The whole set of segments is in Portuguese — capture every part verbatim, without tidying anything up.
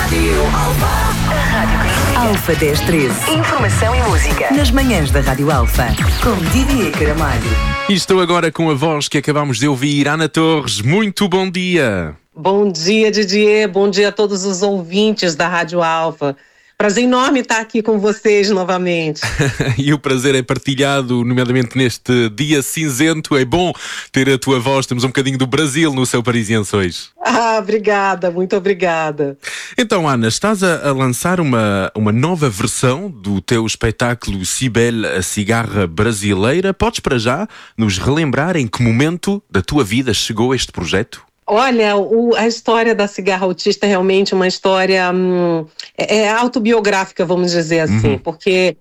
Rádio Alfa. A Rádio Clássica. Alfa dez treze. Informação e música. Nas manhãs da Rádio Alfa. Com Didier Caramalho. E estou agora com a voz que acabamos de ouvir, Ana Torres. Muito bom dia. Bom dia, Didier. Bom dia a todos os ouvintes da Rádio Alfa. Prazer enorme estar aqui com vocês novamente. E o prazer é partilhado, nomeadamente neste dia cinzento. É bom ter a tua voz. Temos um bocadinho do Brasil no Céu Parisiense hoje. Ah, obrigada, muito obrigada. Então, Ana, estás a, a lançar uma, uma nova versão do teu espetáculo Cibele, a cigarra brasileira. Podes para já nos relembrar em que momento da tua vida chegou este projeto? Olha, o, a história da cigarra autista é realmente uma história hum, é, é autobiográfica, vamos dizer assim, uhum. porque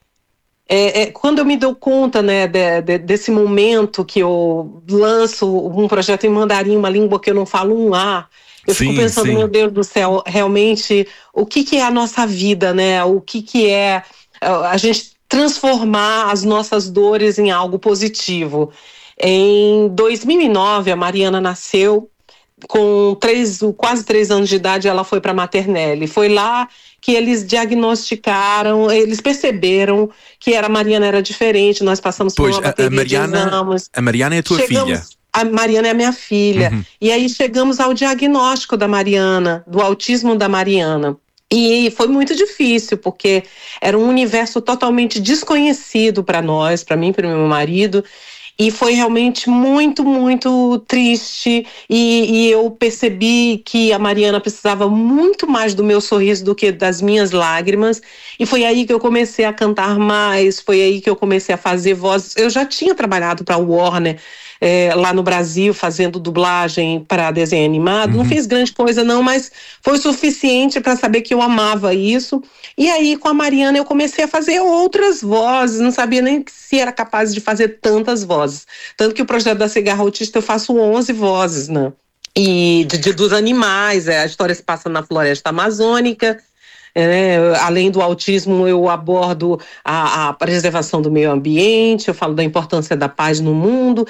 é, é, quando eu me dou conta, né, de, de, desse momento que eu lanço um projeto em mandarim, uma língua que eu não falo um A, eu sim, fico pensando, sim. meu Deus do céu, realmente, o que, que é a nossa vida, né? O que, que é a gente transformar as nossas dores em algo positivo. Em dois mil e nove, a Mariana nasceu. Com três, quase três anos de idade, ela foi para a Maternelle. Foi lá que eles diagnosticaram, eles perceberam que era, a Mariana era diferente. Nós passamos por pois, uma bateria a Mariana, de exames. A Mariana é a tua chegamos, filha. A Mariana é a minha filha. Uhum. E aí chegamos ao diagnóstico da Mariana, do autismo da Mariana. E foi muito difícil, porque era um universo totalmente desconhecido para nós, para mim e para o meu marido. E foi realmente muito, muito triste e, e eu percebi que a Mariana precisava muito mais do meu sorriso do que das minhas lágrimas. E foi aí que eu comecei a cantar mais, foi aí que eu comecei a fazer vozes. Eu já tinha trabalhado para a Warner é, lá no Brasil, fazendo dublagem para desenho animado. Uhum. Não fiz grande coisa não, mas foi suficiente para saber que eu amava isso. E aí com a Mariana eu comecei a fazer outras vozes, não sabia nem se era capaz de fazer tantas vozes. Tanto que o projeto da Cigarra Autista eu faço onze vozes, né? E de, de, dos animais, é, a história se passa na floresta amazônica. É, além do autismo, eu abordo a, a preservação do meio ambiente, eu falo da importância da paz no mundo.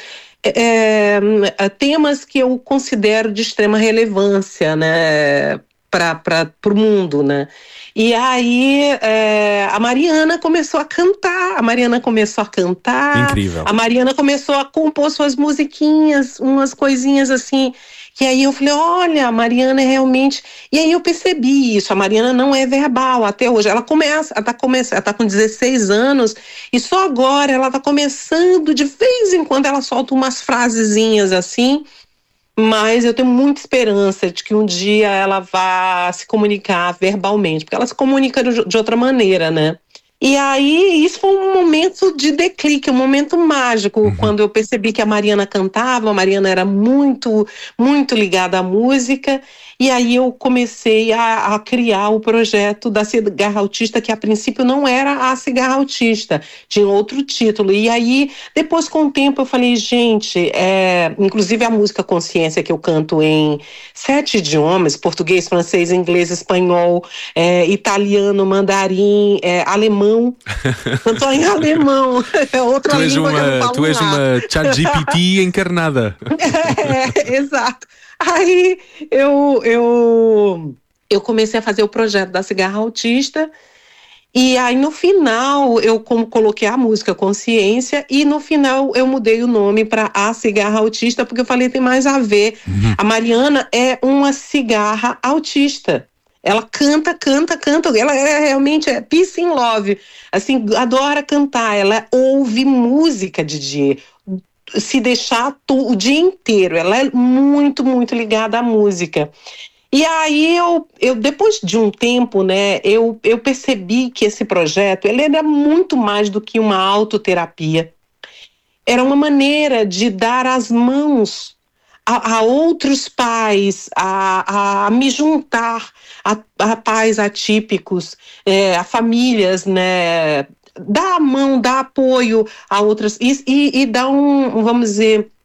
É, é, temas que eu considero de extrema relevância, né, para o mundo, né? E aí é, a Mariana começou a cantar, a Mariana começou a cantar, incrível. A Mariana começou a compor suas musiquinhas, umas coisinhas assim. E aí eu falei, olha, a Mariana é realmente... E aí eu percebi isso, a Mariana não é verbal até hoje. Ela começa, ela tá, começa, ela tá com dezesseis anos e só agora ela tá começando, de vez em quando ela solta umas frasezinhas assim, mas eu tenho muita esperança de que um dia ela vá se comunicar verbalmente, porque ela se comunica de, de outra maneira, né? E aí, isso foi um momento de declique, um momento mágico, uhum. quando eu percebi que a Mariana cantava, a Mariana era muito, muito ligada à música, e aí eu comecei a, a criar o projeto da Cigarra Autista, que a princípio não era a Cigarra Autista, tinha outro título, e aí, depois com o tempo eu falei, gente, é, inclusive a música Consciência que eu canto em sete idiomas, português, francês, inglês, espanhol, é, italiano, mandarim, é, alemão, cantou em alemão, é outra tu língua uma, que eu não falo Tu és nada. uma ChatGPT encarnada. É, exato. Aí eu, eu, eu comecei a fazer o projeto da Cigarra Autista e aí no final eu como coloquei a música Consciência e no final eu mudei o nome para A Cigarra Autista porque eu falei tem mais a ver. Uhum. A Mariana é uma cigarra autista. Ela canta, canta, canta. Ela é realmente é peace and love. Assim, adora cantar. Ela ouve música, Didier. Se deixar tu, o dia inteiro. Ela é muito, muito ligada à música. E aí, eu, eu depois de um tempo, né, eu, eu percebi que esse projeto ele era muito mais do que uma autoterapia. Era uma maneira de dar as mãos A, a outros pais, a, a me juntar a, a pais atípicos, é, a famílias, né, dar a mão, dar apoio a outras e, e, e dar um, vamos dizer,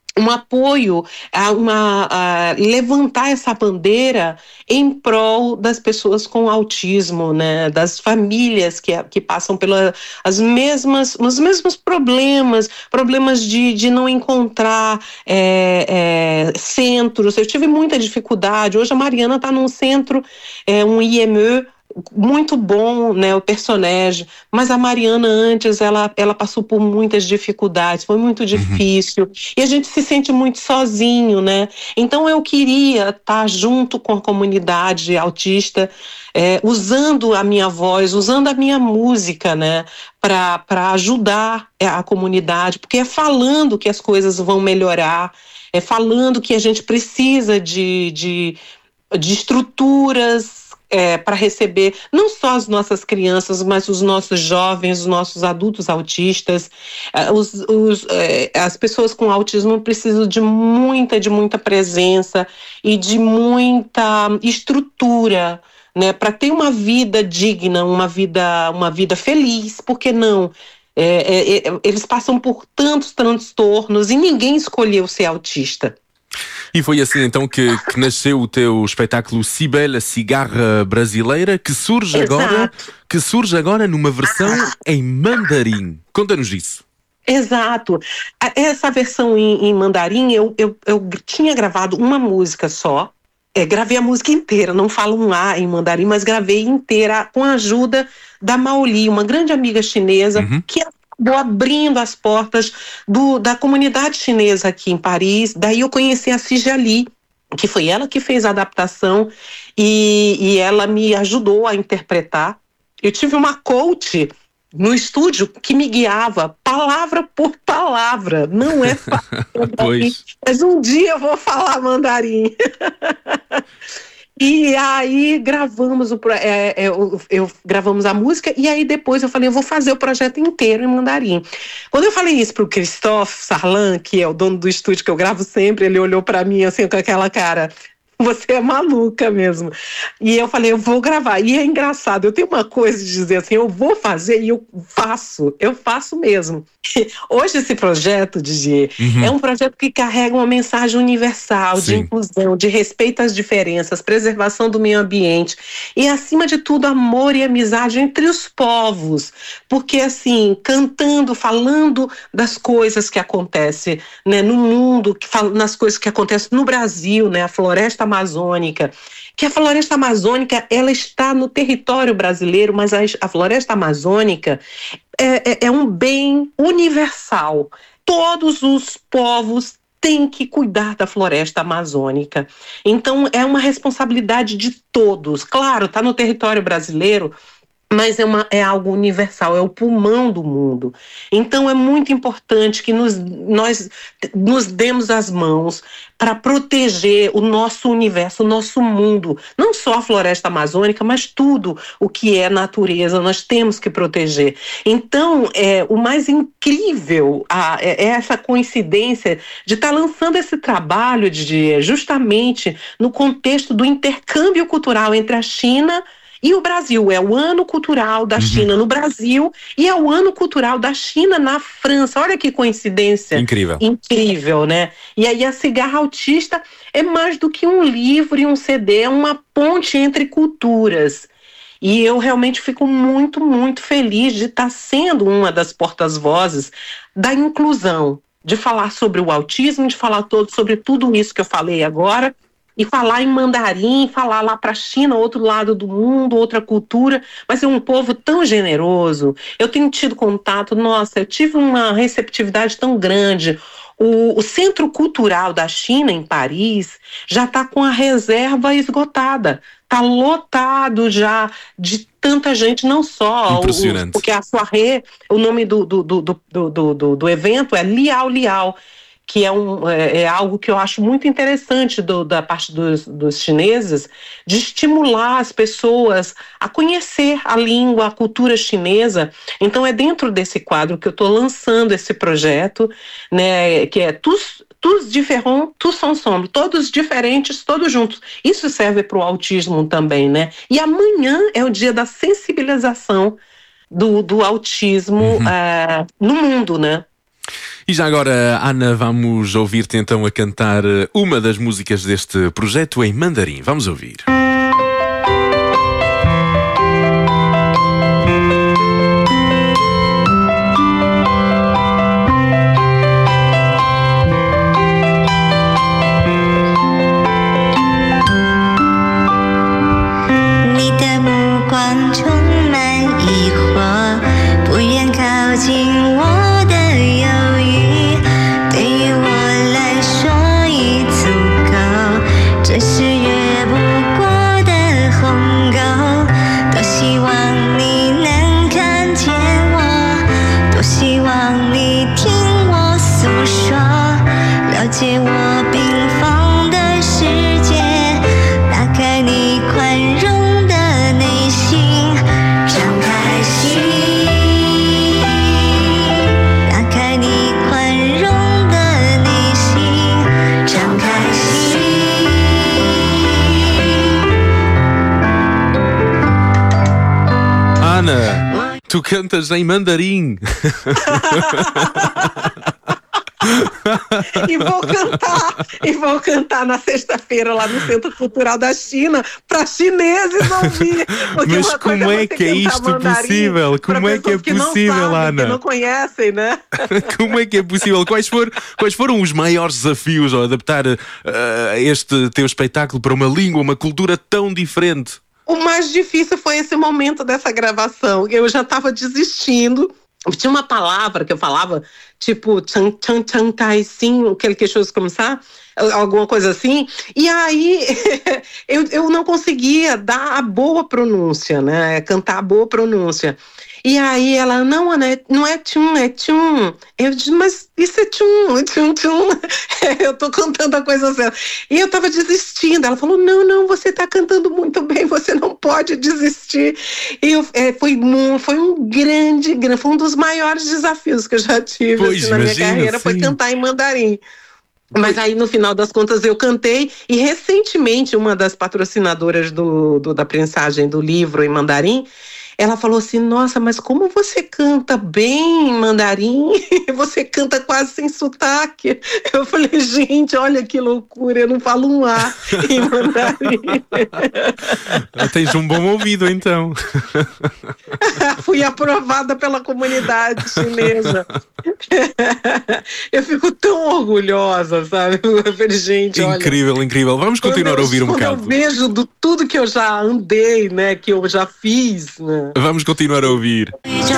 um apoio, a uma, a levantar essa bandeira em prol das pessoas com autismo, né, das famílias que, que passam pelas as mesmas, os mesmos problemas, problemas de, de não encontrar é, é, centros. Eu tive muita dificuldade. Hoje a Mariana está num centro, é, um I M E, muito bom, né, o personagem, mas a Mariana antes, ela, ela passou por muitas dificuldades, foi muito difícil, uhum. E a gente se sente muito sozinho, né, então eu queria estar junto com a comunidade autista, é, usando a minha voz, usando a minha música, né, para ajudar a comunidade, porque é falando que as coisas vão melhorar, é falando que a gente precisa de, de, de estruturas, É, para receber não só as nossas crianças, mas os nossos jovens, os nossos adultos autistas. É, os, os, é, as pessoas com autismo precisam de muita, de muita presença e de muita estrutura, né, para ter uma vida digna, uma vida, uma vida feliz. Por que não? É, é, é, eles passam por tantos transtornos e ninguém escolheu ser autista. E foi assim então que, que nasceu o teu espetáculo Cibele, a cigarra brasileira, que surge Exato. agora, que surge agora numa versão em mandarim. Conta-nos isso. Exato. Essa versão em, em mandarim, eu, eu, eu tinha gravado uma música só. É, gravei a música inteira, não falo um A em mandarim, mas gravei inteira com a ajuda da Maoli, uma grande amiga chinesa, uhum. que acabou abrindo as portas do, da comunidade chinesa aqui em Paris. Daí eu conheci a Cijali, que foi ela que fez a adaptação e, e ela me ajudou a interpretar. Eu tive uma coach no estúdio que me guiava palavra por palavra. Não é fácil, mas um dia eu vou falar mandarim. E aí gravamos, o, é, é, eu, eu, gravamos a música e aí depois eu falei, eu vou fazer o projeto inteiro em mandarim. Quando eu falei isso pro Christophe Sarlan, que é o dono do estúdio que eu gravo sempre, ele olhou pra mim assim com aquela cara, você é maluca mesmo. E eu falei, eu vou gravar. E é engraçado, eu tenho uma coisa de dizer assim, eu vou fazer e eu faço, eu faço mesmo. Hoje esse projeto, Didi, uhum. é um projeto que carrega uma mensagem universal, Sim. de inclusão, de respeito às diferenças, preservação do meio ambiente e, acima de tudo, amor e amizade entre os povos. Porque, assim, cantando, falando das coisas que acontecem, né, no mundo, que, nas coisas que acontecem no Brasil, né, a floresta amazônica, que a floresta amazônica, ela está no território brasileiro, mas a, a floresta amazônica é, é, é um bem universal. Todos os povos têm que cuidar da floresta amazônica. Então, é uma responsabilidade de todos. Claro, está no território brasileiro, mas é, uma, é algo universal, é o pulmão do mundo. Então é muito importante que nos, nós nos demos as mãos para proteger o nosso universo, o nosso mundo. Não só a floresta amazônica, mas tudo o que é natureza, nós temos que proteger. Então, é, o mais incrível a, é essa coincidência de estar tá lançando esse trabalho de, justamente no contexto do intercâmbio cultural entre a China e o Brasil. É o ano cultural da China no Brasil e é o ano cultural da China na França. Olha que coincidência. Incrível. Incrível, né? E aí a Cigarra Autista é mais do que um livro e um C D, é uma ponte entre culturas. E eu realmente fico muito, muito feliz de estar sendo uma das portas-vozes da inclusão, de falar sobre o autismo, de falar todo, sobre tudo isso que eu falei agora, e falar em mandarim, falar lá para a China, outro lado do mundo, outra cultura, mas é um povo tão generoso. Eu tenho tido contato, nossa, eu tive uma receptividade tão grande. O, o Centro Cultural da China, em Paris, já está com a reserva esgotada. Está lotado já de tanta gente, não só... Impressionante. O, porque a soirée, o nome do, do, do, do, do, do, do evento é Liao Liao, que é, um, é, é algo que eu acho muito interessante do, da parte dos, dos chineses, de estimular as pessoas a conhecer a língua, a cultura chinesa. Então é dentro desse quadro que eu estou lançando esse projeto, né, que é tous, tous différents, tous ensemble, todos diferentes, todos juntos. Isso serve para o autismo também, né? E amanhã é o dia da sensibilização do, do autismo uhum. é, no mundo, né? E já agora, Ana, vamos ouvir-te então a cantar uma das músicas deste projeto em mandarim. Vamos ouvir. ，Ana, tu cantas em mandarim. E vou cantar, e vou cantar na sexta-feira lá no Centro Cultural da China para chineses ouvir. Mas como é que é isto possível? Como é que é possível, Ana? Que não conhecem, né? Como é que é possível? Quais foram, quais foram os maiores desafios ao adaptar uh, este teu espetáculo para uma língua, uma cultura tão diferente? O mais difícil foi esse momento dessa gravação. Eu já estava desistindo. Tinha uma palavra que eu falava, tipo, tchan, tchan, tchan, tai, sim, aquele queixoso começar, alguma coisa assim. E aí, eu, eu não conseguia dar a boa pronúncia, né? Cantar a boa pronúncia. E aí ela, não, Ana, não é tchum, é tchum. Eu disse, mas isso é tchum, tchum, tchum. Eu tô cantando a coisa certa. E eu tava desistindo. Ela falou, não, não, você tá cantando muito bem, você não pode desistir. E eu, é, foi, um, foi um grande, grande, foi um dos maiores desafios que eu já tive pois, assim, na minha imagina, carreira, sim. foi cantar em mandarim. Mas aí, no final das contas, eu cantei. E, recentemente, uma das patrocinadoras do, do, da prensagem do livro em mandarim, ela falou assim, nossa, mas como você canta bem em mandarim, você canta quase sem sotaque. Eu falei, gente, olha que loucura, eu não falo um A em mandarim. Tens um bom ouvido, então. Fui aprovada pela comunidade chinesa. Eu fico tão orgulhosa, sabe? Eu falei, gente, olha... Incrível, incrível. Vamos continuar eu, a ouvir um quando bocado. Quando eu vejo do tudo que eu já andei, né, que eu já fiz, né? Vamos continuar a ouvir.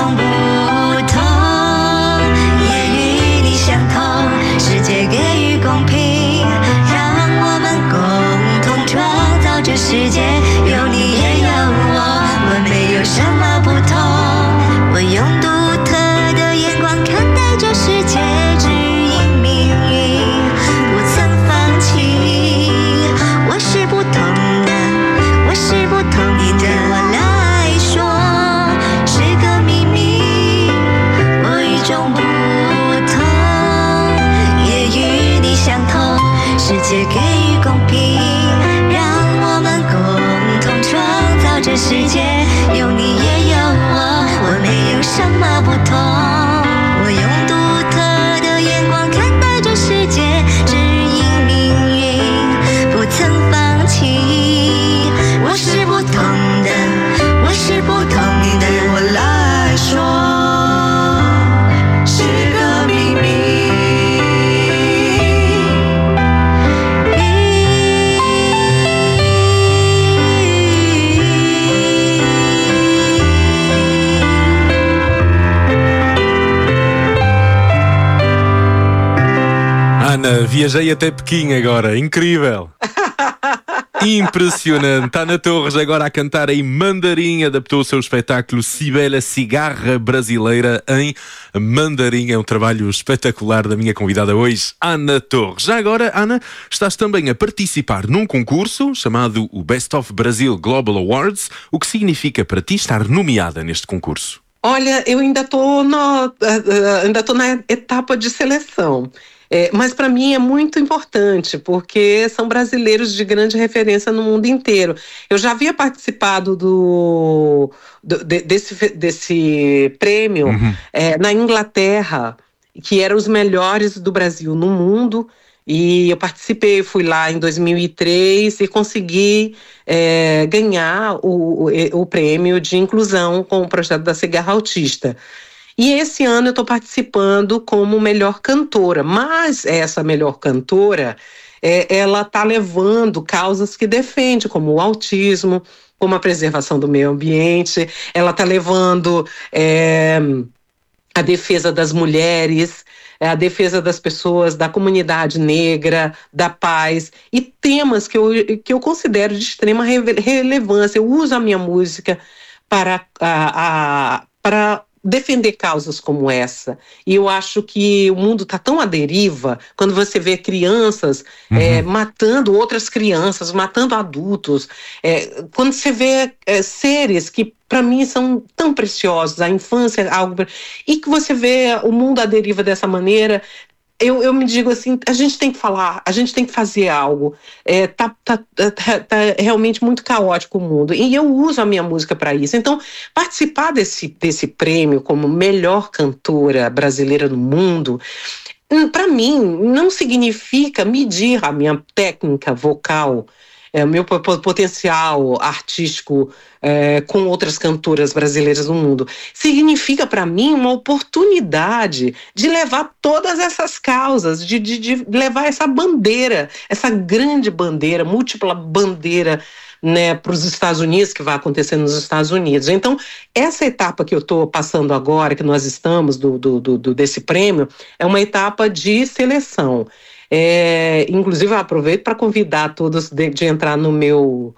Ana, viajei até Pequim agora, incrível! Impressionante! Ana Torres agora a cantar em mandarim, adaptou o seu espetáculo Cibele, a cigarra brasileira em mandarim. É um trabalho espetacular da minha convidada hoje, Ana Torres. Já agora, Ana, estás também a participar num concurso chamado o Best of Brazil Global Awards. O que significa para ti estar nomeada neste concurso? Olha, eu ainda estou ainda tô na etapa de seleção. É, mas para mim é muito importante, porque são brasileiros de grande referência no mundo inteiro. Eu já havia participado do, do, de, desse, desse prêmio uhum. é, na Inglaterra, que eram os melhores do Brasil no mundo. E eu participei, fui lá em dois mil e três e consegui é, ganhar o, o, o prêmio de inclusão com o projeto da Cigarra Autista. E esse ano eu estou participando como melhor cantora, mas essa melhor cantora, é, ela está levando causas que defende, como o autismo, como a preservação do meio ambiente, ela está levando é, a defesa das mulheres, a defesa das pessoas, da comunidade negra, da paz, e temas que eu, que eu considero de extrema relevância. Eu uso a minha música para, a, a, para defender causas como essa. E eu acho que o mundo está tão à deriva, quando você vê crianças uhum. é, matando outras crianças, matando adultos, é, quando você vê é, seres que para mim são tão preciosos, a infância é algo... E que você vê o mundo à deriva dessa maneira, eu, eu me digo assim, a gente tem que falar, a gente tem que fazer algo. É, tá, tá, tá, tá realmente muito caótico o mundo. E eu uso a minha música para isso. Então, participar desse, desse prêmio como melhor cantora brasileira no mundo, para mim, não significa medir a minha técnica vocal, é, o meu potencial artístico é, com outras cantoras brasileiras no mundo. Significa para mim uma oportunidade de levar todas essas causas, de, de, de levar essa bandeira, essa grande bandeira, múltipla bandeira, né, para os Estados Unidos, que vai acontecer nos Estados Unidos. Então, essa etapa que eu estou passando agora, que nós estamos do, do, do, desse prêmio, é uma etapa de seleção. É, inclusive, eu aproveito para convidar todos de, de entrar no meu,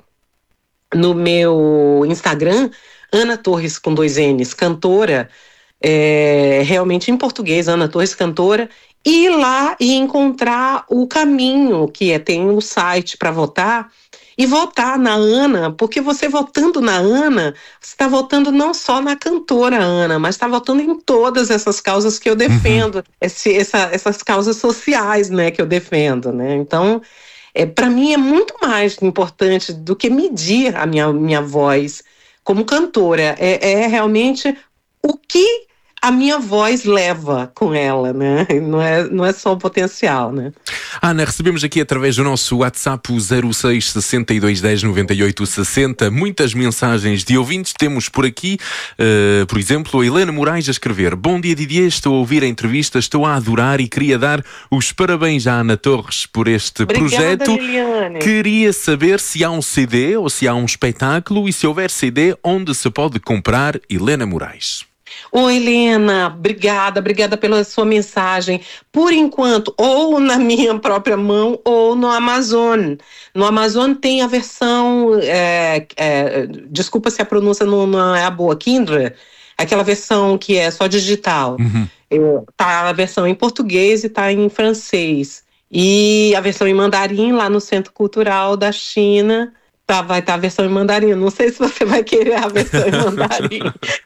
no meu Instagram, Ana Torres com dois N's, cantora, é, realmente em português, Ana Torres, cantora, e ir lá e encontrar o caminho, que é, tem o site para votar, e votar na Ana, porque você votando na Ana, você está votando não só na cantora Ana, mas está votando em todas essas causas que eu defendo, uhum. esse, essa, essas causas sociais, né, que eu defendo, né? Então, é, para mim é muito mais importante do que medir a minha, minha voz como cantora, é, é realmente o que a minha voz leva com ela, né? Não é, não é só o potencial, né? Ana, recebemos aqui através do nosso WhatsApp o zero seis sessenta e dois dez noventa e oito sessenta muitas mensagens de ouvintes. Temos por aqui, uh, por exemplo, a Helena Moraes a escrever: bom dia, Didier, estou a ouvir a entrevista, estou a adorar e queria dar os parabéns à Ana Torres por este Obrigada, projeto. Liliane. Queria saber se há um C D ou se há um espetáculo, e se houver C D, onde se pode comprar. Helena Moraes. Oi, Helena, obrigada, obrigada pela sua mensagem. Por enquanto, ou na minha própria mão, ou no Amazon. No Amazon tem a versão, é, é, desculpa se a pronúncia não, não é a boa, Kindle, aquela versão que é só digital. Uhum. Eu, tá a versão em português e tá em francês. E a versão em mandarim lá no Centro Cultural da China. Tá, vai estar tá a versão em mandarim. Não sei se você vai querer a versão em mandarim.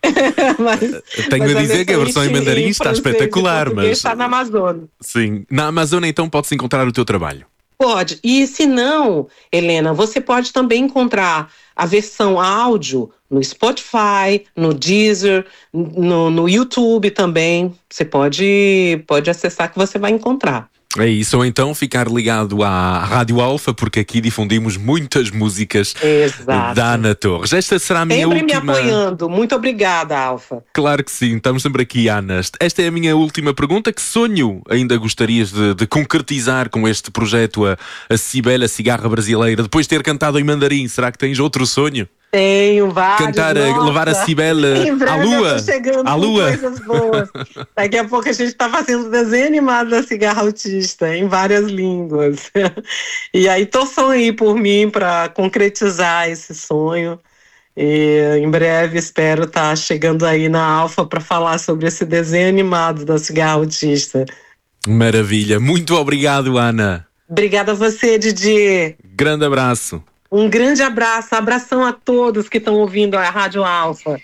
mas, Tenho mas a dizer a que a versão em mandarim em está espetacular, mas está na Amazon. Sim, na Amazon então pode-se encontrar o teu trabalho. Pode. E se não, Helena, você pode também encontrar a versão áudio no Spotify, no Deezer, no, no YouTube também. Você pode, pode acessar que você vai encontrar. É isso, ou então ficar ligado à Rádio Alfa, porque aqui difundimos muitas músicas Exato. da Ana Torres. Esta será a minha sempre última... Sempre me apoiando. Muito obrigada, Alfa. Claro que sim, estamos sempre aqui, Ana. Esta é a minha última pergunta. Que sonho ainda gostarias de, de concretizar com este projeto, a, a Cibele, a Cigarra Brasileira? Depois de ter cantado em mandarim, será que tens outro sonho? Tenho vários. Cantar, nossa. levar a Cibele à lua. À lua. Coisas boas. Daqui a pouco a gente está fazendo desenho animado da Cigarra Autista em várias línguas. E aí torçam aí por mim para concretizar esse sonho. E em breve espero estar tá chegando aí na Alfa para falar sobre esse desenho animado da Cigarra Autista. Maravilha. Muito obrigado, Ana. Obrigada a você, Didi. Grande abraço. Um grande abraço, abração a todos que estão ouvindo a Rádio Alfa.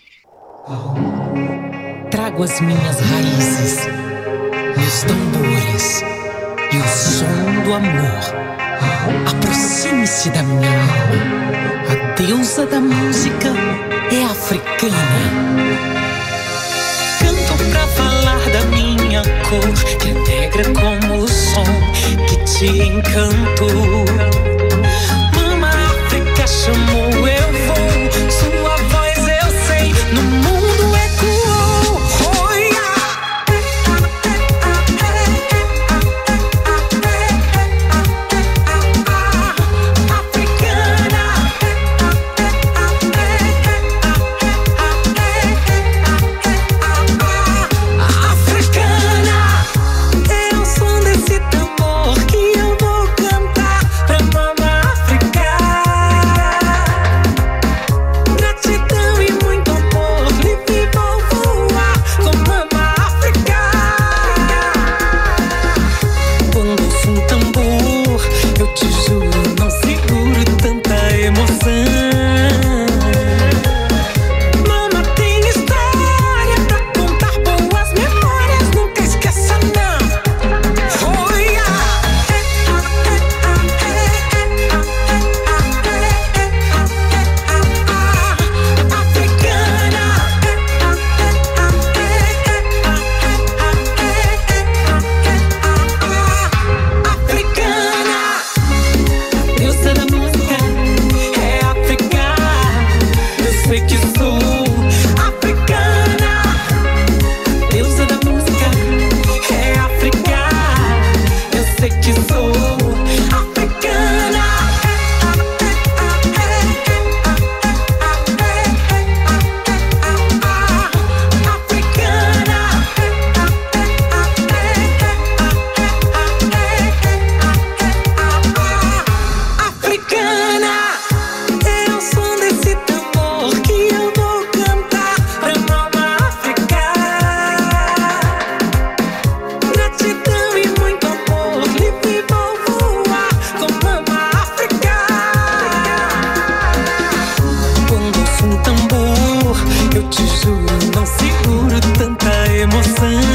Trago as minhas raízes, meus tambores e o som do amor. Aproxime-se da minha alma, a deusa da música é africana. Canto pra falar da minha minha cor, que é negra como o som que te encantou. Mama África chamou, eu vou, sua voz eu sei, no mundo ecoou. Oh, yeah. Africana, africana, é o som desse tambor que eu vou cantar pra Mama África. Gratidão e muito amor, livre vou voar com Mama África. Quando ouço um tambor, eu te juro, não seguro tanta emoção. Mama tem história pra contar, boas memórias, nunca esqueça não. Oh, yeah. Africana, africana, deusa da música, é África. Eu sei que sou africana, deusa da música, é África. Eu sei que sou africana. Africana, africana, é o som desse tambor que eu vou cantar pra Mama África. Gratidão e muito amor, livre vou voar com Mama África. Quando ouço um tambor, eu te juro, não seguro tanta emoção.